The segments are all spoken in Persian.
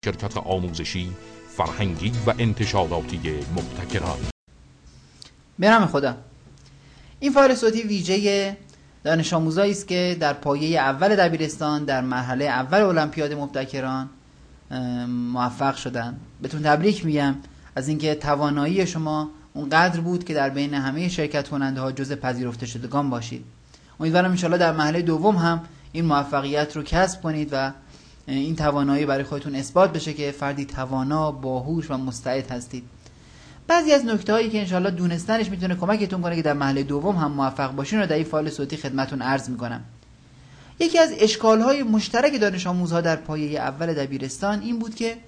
شرکت آموزشی، فرهنگی و انتشاراتی مبتکران. به نام خدا. این فایل صوتی ویژه دانش آموزایی است که در پایه اول دبیرستان در مرحله اول المپیاد مبتکران موفق شدن. بهتون تبریک میگم از اینکه توانایی شما اونقدر بود که در بین همه شرکت کننده ها جزء پذیرفته شدگان باشید. امیدوارم انشالله در مرحله دوم هم این موفقیت رو کسب کنید و این توانایی برای خودتون اثبات بشه که فردی توانا، باهوش و مستعد هستید. بعضی از نکته‌هایی که انشالله دونستنش میتونه کمکتون کنه که در مرحله دوم هم موفق باشین رو در این فایل صوتی خدمتتون عرض میکنم. یکی از اشکال‌های مشترک دانش آموزها در پایه اول دبیرستان این بود که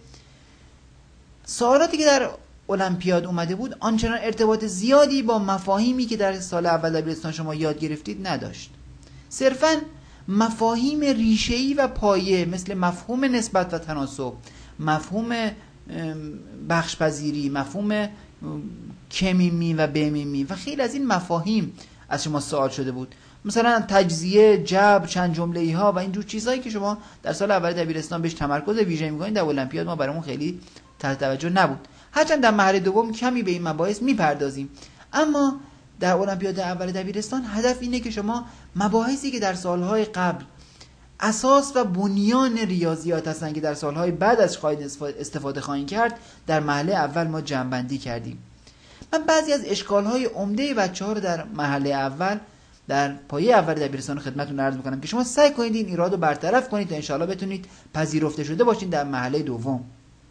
سوالاتی که در المپیاد اومده بود آنچنان ارتباط زیادی با مفاهیمی که در سال اول دبیرستان شما یاد گرفتید نداشت. صرفاً مفاهیم ریشه‌ای و پایه مثل مفهوم نسبت و تناسب، مفهوم بخشپذیری، مفهوم کمیمی و بمیمی و خیلی از این مفاهیم از شما سوال شده بود. مثلا تجزیه، جبر، چند جمله‌ای ها و اینجور چیزهایی که شما در سال اول دبیرستان بهش تمرکز ویژه می‌کنید در المپیاد ما برامون خیلی تحت توجه نبود. هرچند در مرحله دوم کمی به این مباحث میپردازیم، اما در المپیاد اول دبیرستان هدف اینه که شما مباحثی که در سالهای قبل اساس و بنیان ریاضیات هستن که در سالهای بعد از خواهید استفاده خواهید کرد در مرحله اول ما جمع‌بندی کردیم. من بعضی از اشکال‌های عمده بچه‌ها رو در مرحله اول در پایه اول دبیرستان خدمتتون عرض می‌کنم که شما سعی کنید این ایراد رو برطرف کنید تا انشالله بتونید پذیرفته شده باشین در مرحله دوم.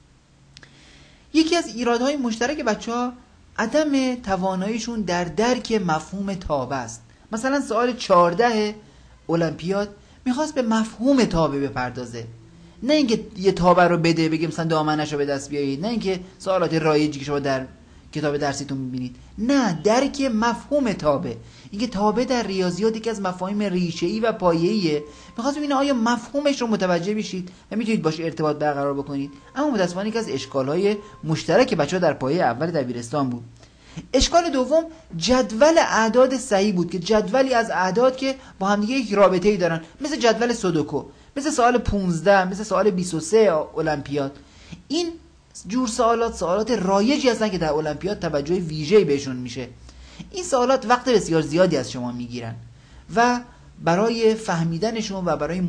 یکی از ایرادهای مشترک بچه‌ها عدم تواناییشون در درک مفهوم تابع است. مثلا سوال 14 المپیاد میخواست به مفهوم تابع بپردازه، نه اینکه یه تابع رو بده بگه مثلا دامنش رو به دست بیارید، نه اینکه سوالات رایجی که شما در کتاب درسیتون میبینید، نه درک مفهوم تابع. اینکه تابع در ریاضیات یکی از مفاهیم ریشه‌ای و پایه‌ایه. میخواست ببینه آیا مفهومش رو متوجه بشید و میتونید باش ارتباط برقرار بکنید. اما متأسفانه یکی از اشکال‌های مشترک بچه‌ها در پایه اول دبیرستان بود. اشکال دوم جدول اعداد صحیح بود که جدولی از اعداد که با هم دیگه یک رابطه‌ای دارن، مثل جدول سودوکو، مثل سوال 15، مثل سوال 23 المپیاد. این جور سوالات رایجی هستن که در المپیاد توجه ویژه‌ای بهشون میشه. این سوالات وقت بسیار زیادی از شما میگیرن و برای فهمیدنشون و برای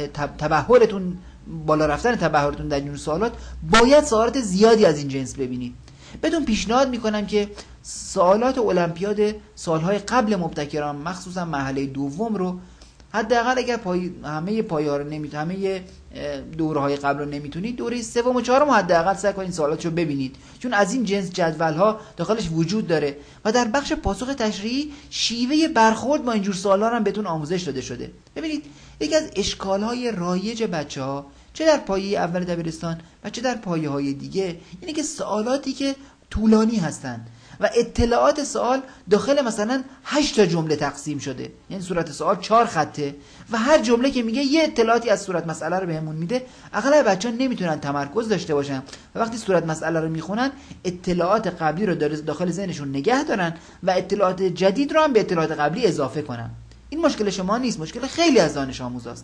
تبحرتون، بالا رفتن تبحرتون در این سوالات باید سوالات زیادی از این جنس ببینید. بهتون پیشنهاد میکنم که سوالات المپیاد سالهای قبل مبتکران مخصوصا مرحله دوم رو حداقل اگر همه پایه‌ها رو همه دوره‌های قبل رو نمیتونید، دوره سوم و چهارم حداقل سعی کنید سوالاتشو ببینید، چون از این جنس جدول‌ها داخلش وجود داره و در بخش پاسخ تشریحی شیوه برخورد با اینجور سوالا هم بهتون آموزش داده شده. ببینید یکی از اشکال‌های رایج بچه‌ها چه در پایه اول دبیرستان و چه در پایه‌های دیگه اینه که سوالاتی که طولانی هستن و اطلاعات سوال داخل مثلا 8 تا جمله تقسیم شده، یعنی صورت سوال 4 خطه و هر جمله که میگه یه اطلاعاتی از صورت مسئله رو بهمون میده، اغلب بچه‌ها نمیتونن تمرکز داشته باشن و وقتی صورت مسئله رو میخونن اطلاعات قبلی رو داخل ذهنشون نگه دارن و اطلاعات جدید رو هم به اطلاعات قبلی اضافه کنن. این مشکل شما نیست، مشکل خیلی از دانش آموزاست.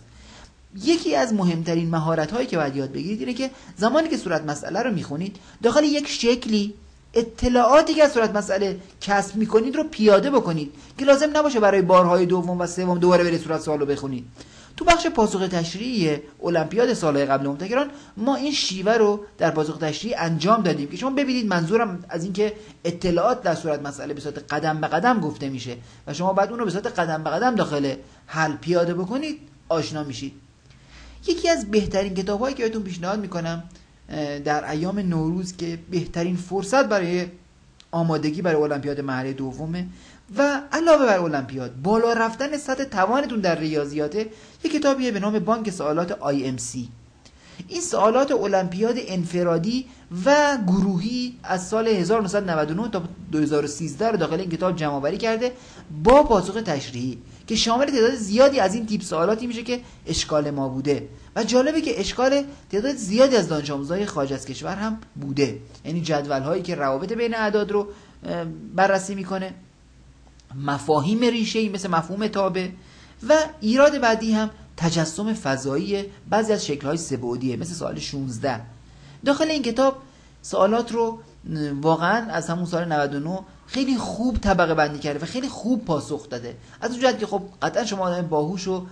یکی از مهمترین مهارت‌هایی که باید یاد بگیرید اینه که زمانی که صورت مسئله رو میخونید داخل یک شکلی اطلاعاتی که از صورت مسئله کسب میکنید رو پیاده بکنید که لازم نباشه برای بارهای دوم و سوم دوباره برید صورت سوال رو بخونید. تو بخش پاسخ تشریحی المپیاد سالهای قبل مبتکران ما این شیوه رو در پاسخ تشریحی انجام دادیم که شما ببینید منظورم از این که اطلاعات در صورت مسئله به صورت قدم به قدم گفته میشه و شما بعد اون رو به صورت قدم به قدم داخل حل پیاده بکنید آشنا میشید. یکی از بهترین کتاب‌هایی که بهتون پیشنهاد میکنم در ایام نوروز که بهترین فرصت برای آمادگی برای المپیاد مرحله دومه و علاوه بر المپیاد بالا رفتن سطح توانتون در ریاضیات، یک کتابیه به نام بانک سوالات IMC. این سوالات المپیاد انفرادی و گروهی از سال 1999 تا 2013 رو داخل این کتاب جمع آوری کرده با پاسخ تشریحی که شامل تعداد زیادی از این تیپ سوالاتی میشه که اشکال ما بوده و جالبه که اشکال تعداد زیادی از دانش آموزای خارج از کشور هم بوده، یعنی جدول هایی که روابط بین اعداد رو بررسی میکنه، مفاهیم ریشه‌ای مثل مفهوم تابع و ایراد بعدی هم تجسم فضایی بعضی از شکل‌های سه‌بعدیه مثل سوال 16. داخل این کتاب سوالات رو واقعا از همون سال 99 خیلی خوب طبقه بندی کرده و خیلی خوب پاسخ داده. از اون جهت که خب قطعا شما آدم باهوش و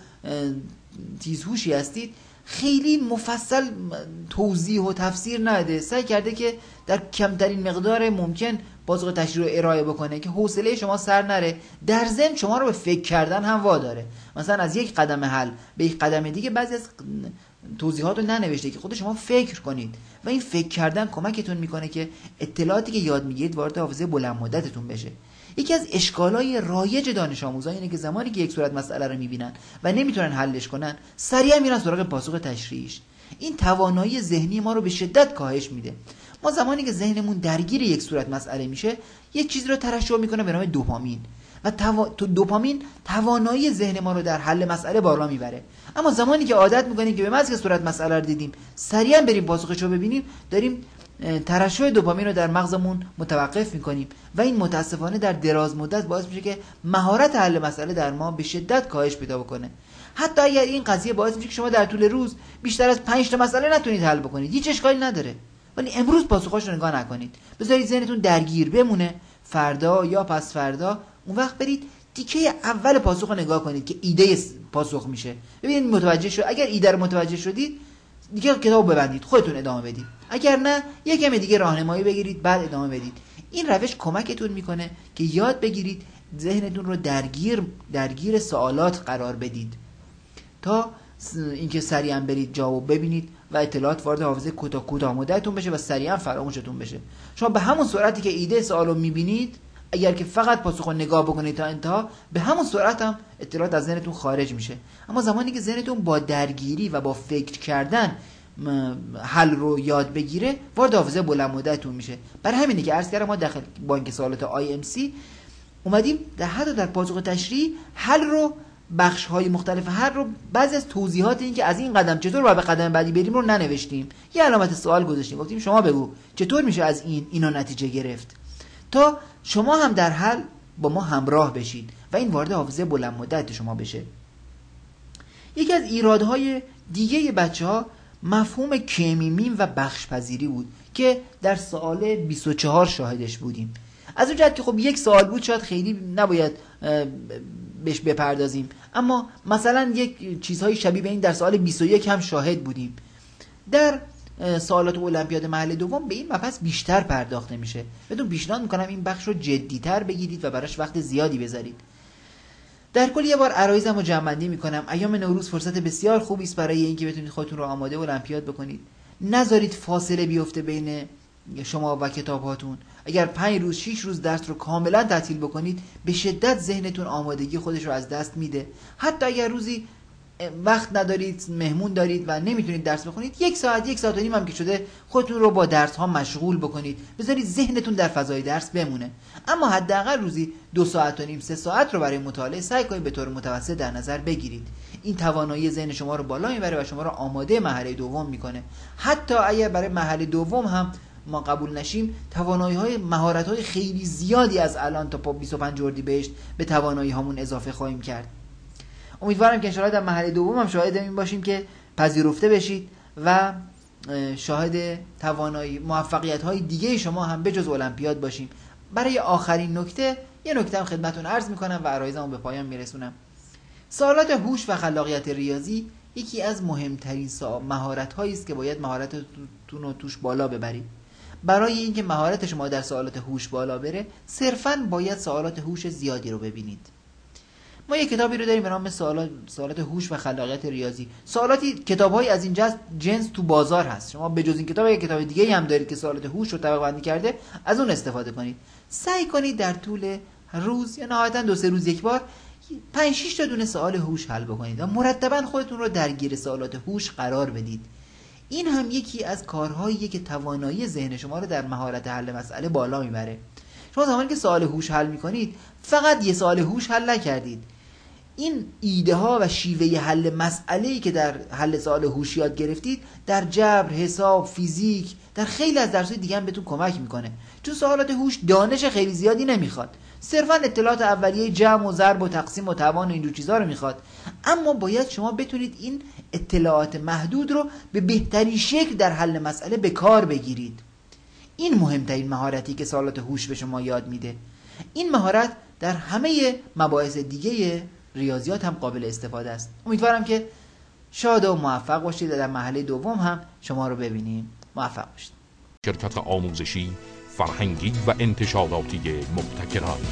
تیزهوشی هستید، خیلی مفصل توضیح و تفسیر نده، سعی کرده که در کمترین مقدار ممکن پاسخ تشریح رو ارائه بکنه که حوصله شما سر نره، در ضمن شما رو به فکر کردن هم واداره. مثلا از یک قدم حل به یک قدم دیگه بعضی از توضیحات رو ننوشته که خود شما فکر کنید و این فکر کردن کمکتون میکنه که اطلاعاتی که یاد میگیرید وارد حافظه بلند مدتتون بشه. یکی از اشکالای رایج دانش آموزان اینه که زمانی که یک صورت مسئله رو میبینن و نمیتونن حلش کنن، سریعا میرن سراغ پاسخ تشریحیش. این توانایی ذهنی ما رو به شدت کاهش میده. ما زمانی که ذهنمون درگیر یک صورت مسئله میشه، یک چیزی رو ترشح میکنه به نام دوپامین و دوپامین توانایی ذهن ما رو در حل مسئله بالا میبره. اما زمانی که عادت میکنیم که به محض که صورت مسئله رو دیدیم سریعا بریم پاسخش رو ببینیم، داریم ترشح دوپامین رو در مغزمون متوقف میکنیم و این متاسفانه در دراز مدت باعث میشه که مهارت حل مسئله در ما به شدت کاهش پیدا بکنه. حتی اگر این قضیه باعث میشه که شما در طول روز بیشتر از 5 تا مسئله نتونید حل بکنید، هیچ اشکالی نداره، ولی امروز پاسخاش رو نگاه نکنید، بذارید ذهنتون درگیر بمونه. فردا یا پس فردا اون وقت برید تیکه اول پاسخ رو نگاه کنید که ایده پاسخ میشه، ببینید متوجه شد. اگر ایده رو متوجه شدید دیگه کتاب ببندید، خودتون ادامه بدید. اگر نه یک کم دیگه راهنمایی بگیرید بعد ادامه بدید. این روش کمکتون میکنه که یاد بگیرید ذهنتون رو درگیر سوالات قرار بدید تا اینکه سریعا برید جواب ببینید و اطلاعات وارد حافظه کوتاه مدتتون بشه و سریعا فراموشتون بشه. شما به همون سرعتی که ایده سوالو میبینید، اگر که فقط پاسخ رو نگاه بکنید تا انتها، به همون سرعت هم اطلاعات از ذهنتون خارج میشه. اما زمانی که ذهنتون با درگیری و با فکر کردن حل رو یاد بگیره، وارد حافظه بلند مدتتون میشه. برای همینه که عرض کردم ما داخل بانک سوالات IMC اومدیم حتی در پاسخ تشریح حل رو، بخش های مختلف حل رو، بعضی از توضیحات این که از این قدم چطور باید به قدم بعدی بریم رو ننوشتیم، یه علامت سوال گذاشتیم، گفتیم شما بگو چطور میشه از اینو نتیجه گرفت، تا شما هم در حل با ما همراه بشید و این وارد حافظه بلند مدت شما بشه. یکی از ایرادهای دیگه بچه‌ها مفهوم کمیمیم و بخش پذیری بود که در سوال 24 شاهدش بودیم. از اون جهت که خب یک سوال بود شاید خیلی نباید بهش بپردازیم، اما مثلا یک چیزهای شبیه به این در سوال 21 هم شاهد بودیم. در سوالات المپیاد مرحله دوم به این مبحث بیشتر پرداخته میشه. بهتون پیشنهاد میکنم این بخش رو جدی‌تر بگیرید و براش وقت زیادی بذارید. در کل یه بار عرایزم رو جمع‌بندی میکنم. ایام نوروز فرصت بسیار خوبی است برای اینکه بتونید خودتون رو آماده المپیاد بکنید. نذارید فاصله بیفته بین شما و کتاباتون. اگر 5 روز 6 روز درس رو کاملا تعطیل بکنید، به شدت ذهنتون آمادگی خودش رو از دست میده. حتی اگر روزی وقت ندارید، مهمون دارید و نمیتونید درس بخونید، 1 ساعت 1 ساعت و نیم هم که شده خودتون رو با درس ها مشغول بکنید، بذارید ذهنتون در فضای درس بمونه. اما حداقل روزی 2 ساعت و نیم 3 ساعت رو برای مطالعه سعی کنید به طور متوسط در نظر بگیرید. این توانایی ذهن شما رو بالا میبره و شما رو آماده مرحله دوم میکنه. حتی اگر برای مرحله دوم هم ما قبول نشیم، توانایی‌های مهارت‌های خیلی زیادی از الان تا 25 اردیبهشت به توانایی‌هامون اضافه خواهیم کرد. امیدوارم که انشاءالله در مرحله دوم هم شاهد این باشیم که پذیرفته بشید و شاهد توانایی موفقیت‌های دیگه شما هم بجز المپیاد باشیم. برای آخرین نکته یه نکته هم خدمتتون عرض می‌کنم و عرایزمو به پایان میرسونم. سوالات هوش و خلاقیت ریاضی یکی از مهمترین مهارت‌هایی است که باید مهارتتون رو توش بالا ببرید. برای اینکه مهارت شما در سوالات هوش بالا بره، صرفاً باید سوالات هوش زیادی رو ببینید. ما یک کتابی رو داریم به نام سوالات هوش و خلاقیت ریاضی. سوالاتی کتاب‌های از این جنس تو بازار هست. شما به جز این کتاب یک کتاب دیگه هم دارید که سوالات هوش رو طبقه بندی کرده، از اون استفاده کنید. سعی کنید در طول روز یا نهایتاً 2-3 روز یک بار 5-6 تا دونه سوال هوش حل بکنید و مرتباً خودتون رو درگیر سوالات هوش قرار بدید. این هم یکی از کارهاییه که توانایی ذهن شما رو در مهارت حل مسئله بالا میبره. شما زمانی که سوال هوش حل میکنید، فقط یه سوال هوش حل نکردید. این ایده ها و شیوه حل مسئله‌ای که در حل سوال هوش یاد گرفتید در جبر، حساب، فیزیک، در خیلی از درس‌های دیگه هم بهتون کمک میکنه. چون سوالات هوش دانش خیلی زیادی نمیخواد، صرفا اطلاعات اولیه جمع و ضرب و تقسیم و توان و اینجور چیزا رو میخواد، اما باید شما بتونید این اطلاعات محدود رو به بهترین شکل در حل مسئله به کار بگیرید. این مهمترین مهارتی که سوالات هوش به شما یاد میده. این مهارت در همه مباحث دیگه ریاضیات هم قابل استفاده است. امیدوارم که شاد و موفق باشید و در مرحله دوم هم شما رو ببینیم. موفق باشید. شرکت آموزشی، فرهنگی و انتشاراتی مبتکران.